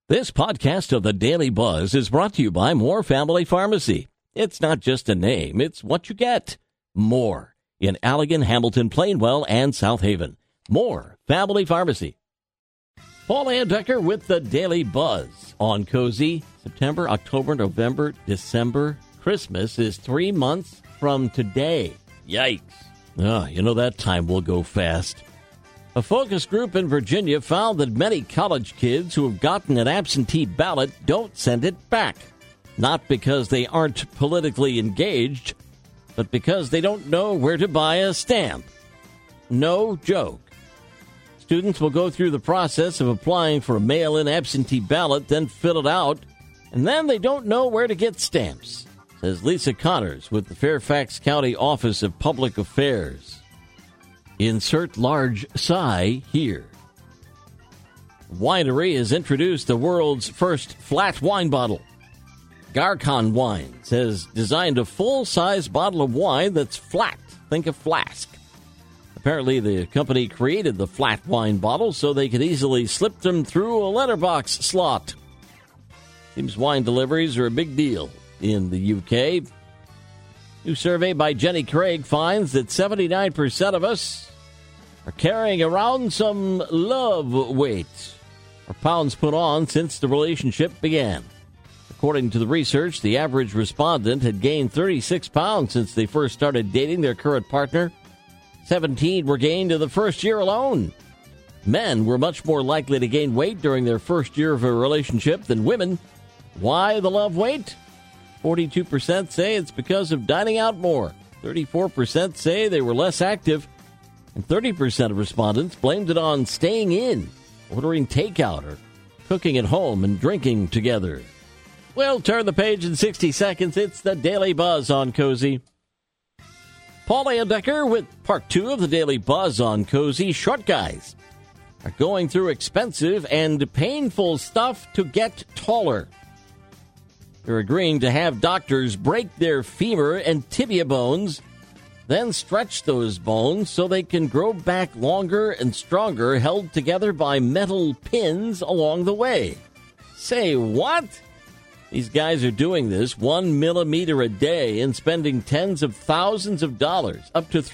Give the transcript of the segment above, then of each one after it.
This podcast of the Daily Buzz is brought to you by Moore Family Pharmacy. It's not just a name, it's what you get. More in Allegan, Hamilton, Plainwell, and South Haven. Moore Family Pharmacy. Paul Landecker with the Daily Buzz on Cozy. September, October, November, December. Christmas is 3 months from today. Yikes. Oh, you know that time will go fast. A focus group in Virginia found that many college kids who have gotten an absentee ballot don't send it back. Not because they aren't politically engaged, but because they don't know where to buy a stamp. No joke. Students will go through the process of applying for a mail-in absentee ballot, then fill it out, and then they don't know where to get stamps, says Lisa Connors with the Fairfax County Office of Public Affairs. Insert large sigh here. Winery has introduced the world's first flat wine bottle. Garcon Wines has designed a full-size bottle of wine that's flat. Think a flask. Apparently, the company created the flat wine bottle so they could easily slip them through a letterbox slot. Seems wine deliveries are a big deal in the UK. New survey by Jenny Craig finds that 79% of us are carrying around some love weight, or pounds put on since the relationship began. According to the research, the average respondent had gained 36 pounds since they first started dating their current partner. 17 were gained in the first year alone. Men were much more likely to gain weight during their first year of a relationship than women. Why the love weight? 42% say it's because of dining out more. 34% say they were less active. And 30% of respondents blamed it on staying in, ordering takeout, or cooking at home and drinking together. We'll turn the page in 60 seconds. It's the Daily Buzz on Cozy. Paul Landecker with part 2 of the Daily Buzz on Cozy. Short guys are going through expensive and painful stuff to get taller. They're agreeing to have doctors break their femur and tibia bones, then stretch those bones so they can grow back longer and stronger, held together by metal pins along the way. Say what? These guys are doing this 1 millimeter a day and spending tens of thousands of dollars, up to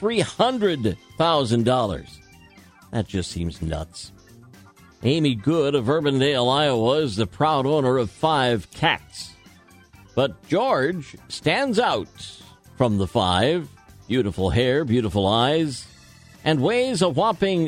$300,000. That just seems nuts. Amy Good of Urbandale, Iowa, is the proud owner of 5 cats. But George stands out from the 5. Beautiful hair, beautiful eyes, and weighs a whopping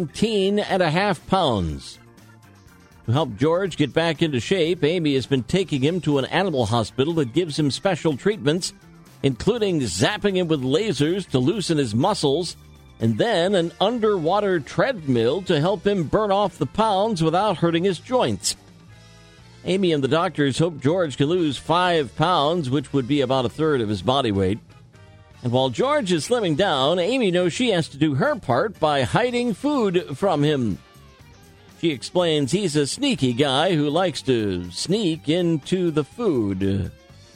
17.5 pounds. To help George get back into shape, Amy has been taking him to an animal hospital that gives him special treatments, including zapping him with lasers to loosen his muscles, and then an underwater treadmill to help him burn off the pounds without hurting his joints. Amy and the doctors hope George can lose 5 pounds, which would be about a third of his body weight. And while George is slimming down, Amy knows she has to do her part by hiding food from him. She explains he's a sneaky guy who likes to sneak into the food.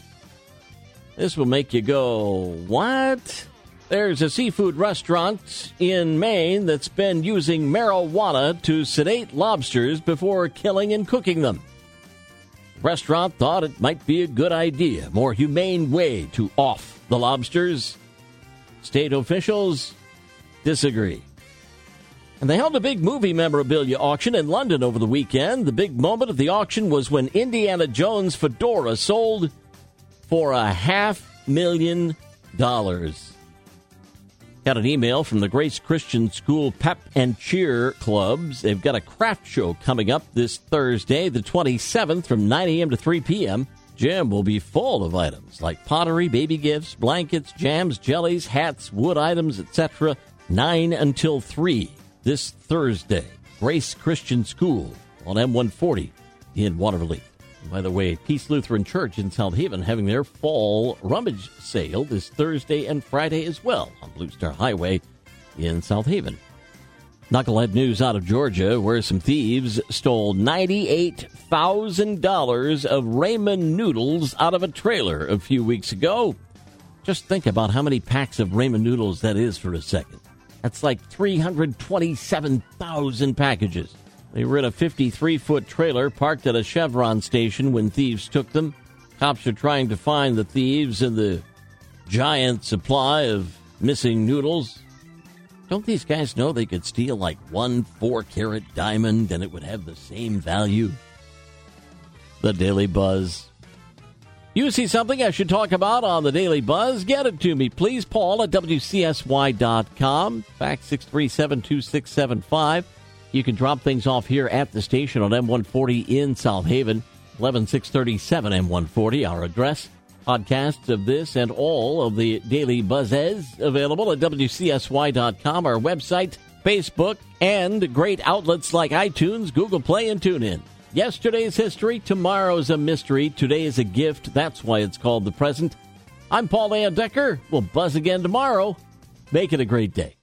This will make you go, what? There's a seafood restaurant in Maine that's been using marijuana to sedate lobsters before killing and cooking them. The restaurant thought it might be a good idea, more humane way to off the lobsters. State officials disagree. And they held a big movie memorabilia auction in London over the weekend. The big moment of the auction was when Indiana Jones' fedora sold for $500,000. Got an email from the Grace Christian School Pep and Cheer Clubs. They've got a craft show coming up this Thursday, the 27th, from 9 a.m. to 3 p.m. Gym will be full of items like pottery, baby gifts, blankets, jams, jellies, hats, wood items, etc. 9 until 3 this Thursday. Grace Christian School on M140 in Waterville. And by the way, Peace Lutheran Church in South Haven having their fall rummage sale this Thursday and Friday as well on Blue Star Highway in South Haven. Knucklehead news out of Georgia, where some thieves stole $98,000 of ramen noodles out of a trailer a few weeks ago. Just think about how many packs of ramen noodles that is for a second. That's like 327,000 packages. They were in a 53-foot trailer parked at a Chevron station when thieves took them. Cops are trying to find the thieves in the giant supply of missing noodles. Don't these guys know they could steal like 1 4-carat diamond and it would have the same value? The Daily Buzz. You see something I should talk about on the Daily Buzz? Get it to me, please. Paul at WCSY.com. Fax 637-2675. You can drop things off here at the station on M140 in South Haven, 11637 M140, our address. Podcasts of this and all of the Daily Buzzes available at WCSY.com, our website, Facebook, and great outlets like iTunes, Google Play, and TuneIn. Yesterday's history, tomorrow's a mystery, today is a gift. That's why it's called the present. I'm Paul Ann Decker. We'll buzz again tomorrow. Make it a great day.